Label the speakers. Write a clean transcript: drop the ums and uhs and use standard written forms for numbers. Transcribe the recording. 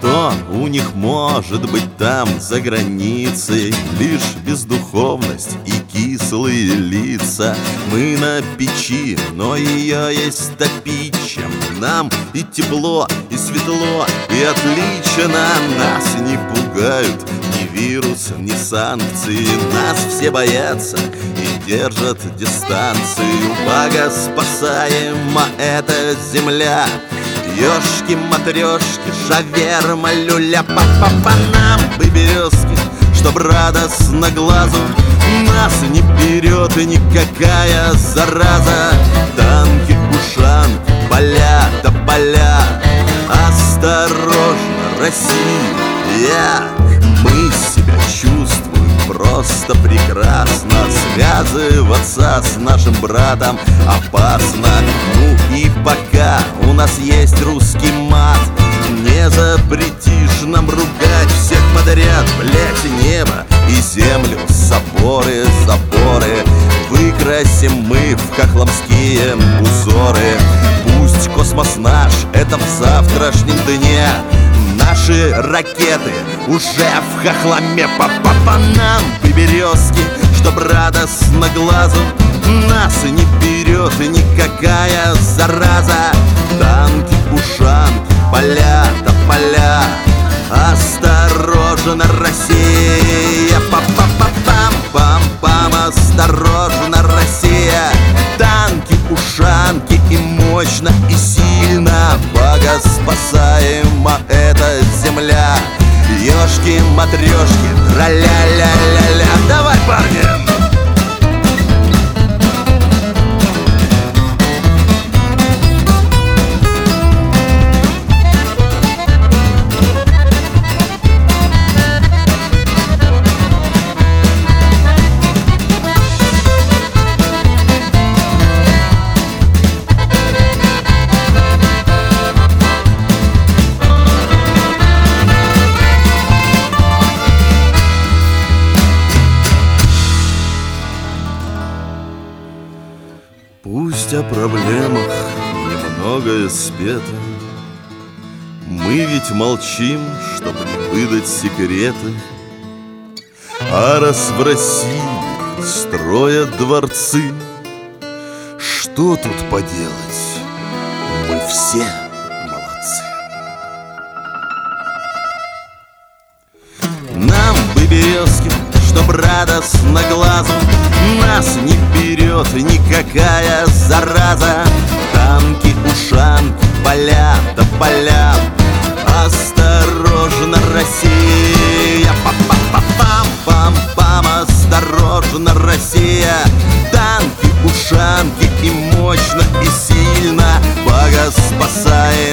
Speaker 1: Что у них может быть там за границей? Лишь бездуховность и кислые лица. Мы на печи, но ее есть топить, чем нам и тепло, и светло, и отлично. Нас не пугают ни вирус, ни санкции. Нас все боятся и держат дистанцию. Богоспасаема эта земля. Ёшки-матрешки, шаверма, люля, по нам бы березки, чтоб радостно глазу нас не берет и никакая зараза. Танки, ушанки, поля, тополя, осторожно, Россия. Мы себя чувствуем просто прекрасно. Связываться с нашим братом опасно. Ну и пока у нас есть русский мат, не запретишь нам ругать всех подряд. Блять, небо и землю, соборы, заборы выкрасим мы в хохломские узоры. Пусть космос наш — это в завтрашнем дне. Наши ракеты уже в хохломе. По нам бы березки, чтоб радостно глазу нас не берет и никакая зараза. Танки, ушанки, поля, тополя, осторожно, Россия. Пам-пам-пам, осторожно, Россия. Танки, ушанки и мощно, и сильно. Богоспасаема эта земля. Ёшки-матрешки, тра-ля-ля-ля-ля. Давай, парни! Пусть о проблемах немногое спето, мы ведь молчим, чтобы не выдать секреты. А раз в России строят дворцы, что тут поделать? Мы все молодцы. Нам бы березки, чтоб радостно глазу нас не берет никакая зараза. Танки, ушанки, поля, тополя, осторожно, Россия. Пам-пам-пам, осторожно, Россия. Танки, ушанки и мощно, и сильно. Богоспасаем